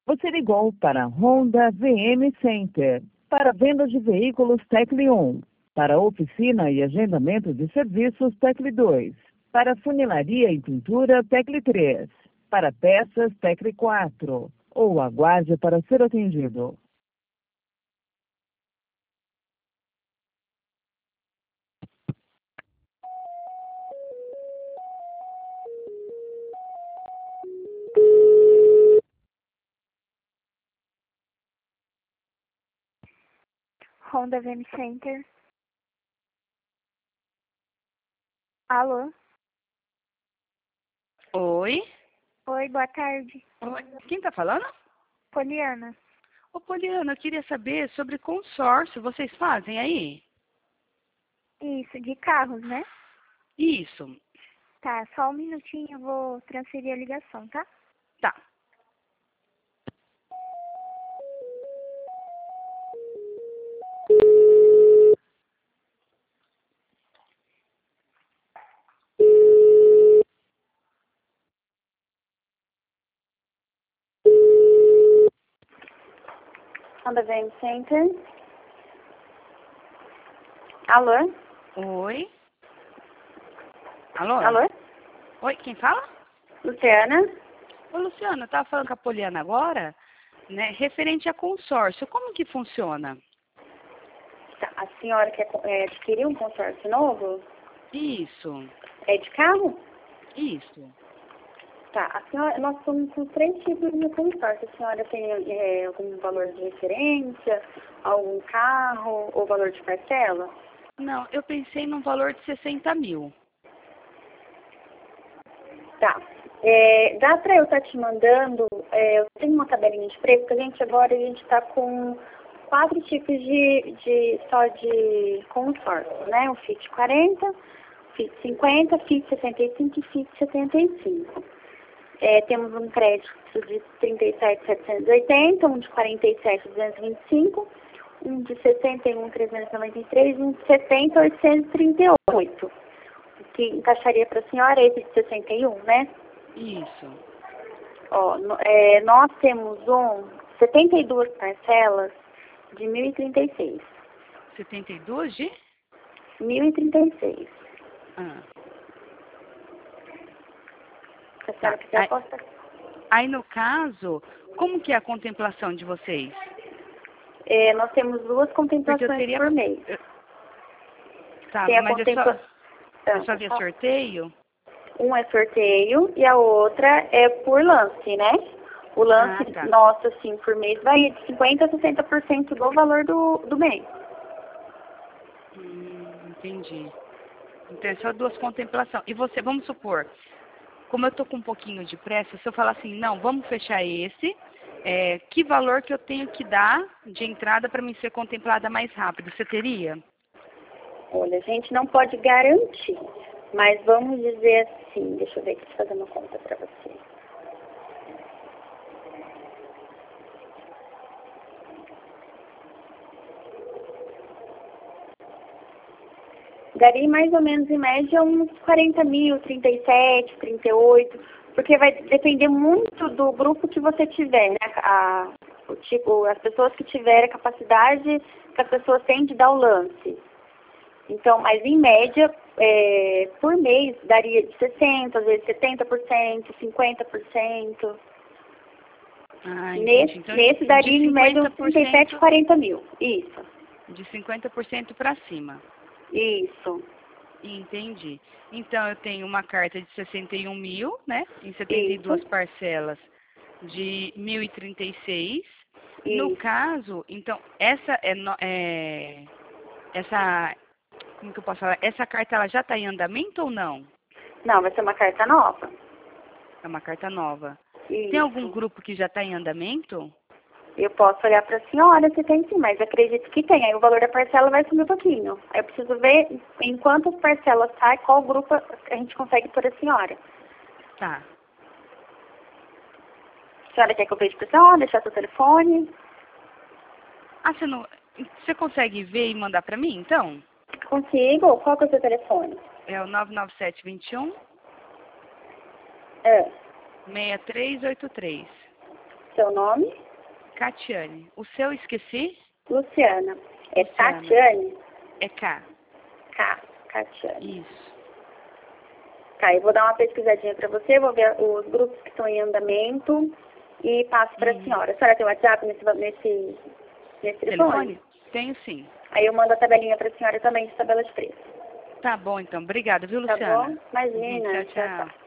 Você ligou para a Honda VM Center. Para venda de veículos Tecle 1. Para oficina e agendamento de serviços Tecle 2. Para funilaria e pintura Tecle 3. Para peças Tecle 4. Ou aguarde para ser atendido. Honda VM Center. Alô? Oi? Oi, boa tarde. Oi. Quem tá falando? Poliana. Ô, Poliana, eu queria saber sobre consórcio. Vocês fazem aí? Isso, de carros, né? Isso. Tá, só um minutinho, eu vou transferir a ligação, tá? Tá. Honda VM Center. Alô? Oi? Alô? Alô? Oi, quem fala? Luciana? Ô, Luciana, eu tava falando com a Poliana agora, né, referente a consórcio. Como que funciona? Tá, a senhora quer adquirir um consórcio novo? Isso. É de carro? Isso. Tá, a senhora, nós somos com 3 tipos de consórcio. A senhora tem algum valor de referência, algum carro ou valor de parcela? Não, eu pensei num valor de 60 mil. Tá. Dá pra eu estar te mandando, eu tenho uma tabelinha de preço, porque agora a gente tá com 4 tipos só de consórcio, né? O FIT 40, FIT 50, FIT 65 e FIT 75. Temos um crédito de 37.780, um de 47.225, um de 61.393 e um de 70.838. O que encaixaria para a senhora esse de 61, né? Isso. Ó, nós temos 72 parcelas de 1.036. 72 de? 1.036. Ah. Se a senhora quiser, eu posso... Aí, no caso, como que é a contemplação de vocês? Nós temos 2 contemplações por mês. Tá, Tem a mas é só via sorteio? Um é sorteio e a outra é por lance, né? O lance nosso, assim, por mês vai de 50% a 60% do valor do mês. Entendi. Então é só 2 contemplações. E você, vamos supor, como eu tô com um pouquinho de pressa, se eu falar assim, não, vamos fechar esse, que valor que eu tenho que dar de entrada para mim ser contemplada mais rápido? Você teria? Olha, a gente não pode garantir, mas vamos dizer assim, deixa eu ver aqui, deixa eu fazer uma conta para você. Daria mais ou menos, em média, uns 40 mil, 37, 38, porque vai depender muito do grupo que você tiver, né? As pessoas que tiverem a capacidade que as pessoas têm de dar o lance. Então, mas em média, por mês, daria de 60%, às vezes 70%, 50%. Nesse daria em média uns 37, 40 mil. Isso. De 50% para cima. Isso. Entendi. Então, eu tenho uma carta de 61 mil, né? Em 72 parcelas de 1.036. No caso, então, como que eu posso falar? Essa carta, ela já está em andamento ou não? Não, vai ser uma carta nova. É uma carta nova. Isso. Tem algum grupo que já está em andamento? Eu posso olhar para a senhora se tem sim, mas acredito que tem. Aí o valor da parcela vai subir um pouquinho. Aí eu preciso ver em quantas parcelas sai, qual grupo a gente consegue por a senhora. Tá. A senhora quer que eu veja para a senhora, deixar seu telefone? Você consegue ver e mandar para mim, então? Consigo. Qual que é o seu telefone? É o 99721 6383. seu nome? Catiane. O seu esqueci? Luciana. É Luciana. Tatiane? É K. Catiane. Isso. Tá, eu vou dar uma pesquisadinha para você, vou ver os grupos que estão em andamento e passo para a senhora. A senhora tem WhatsApp nesse telefone? Tenho sim. Aí eu mando a tabelinha para a senhora também de tabela de preço. Tá bom, então. Obrigada, viu, Tá Luciana? bom? Imagina. Tchau, tchau.